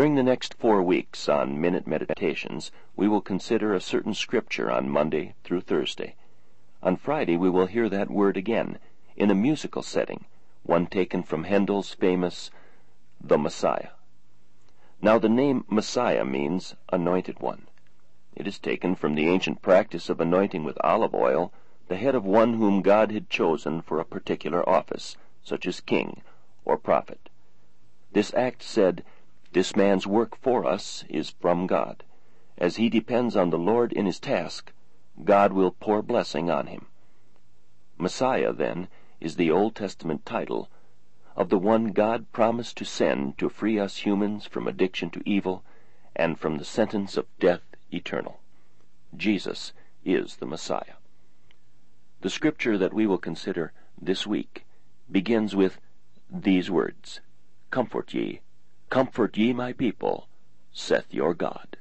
During the next 4 weeks on Minute Meditations, we will consider a certain scripture on Monday through Thursday. On Friday we will hear that word again, in a musical setting, one taken from Handel's famous The Messiah. Now the name Messiah means Anointed One. It is taken from the ancient practice of anointing with olive oil the head of one whom God had chosen for a particular office, such as king or prophet. This act said, "This man's work for us is from God. As he depends on the Lord in his task, God will pour blessing on him." Messiah, then, is the Old Testament title of the one God promised to send to free us humans from addiction to evil and from the sentence of death eternal. Jesus is the Messiah. The scripture that we will consider this week begins with these words, comfort ye my people, saith your God."